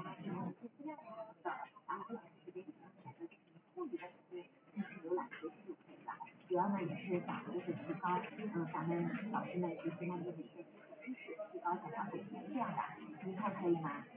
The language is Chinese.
主要呢也是想就是提高咱们老师们学习呢就是一些基础知识，提高小小水平这样的，您看可以吗？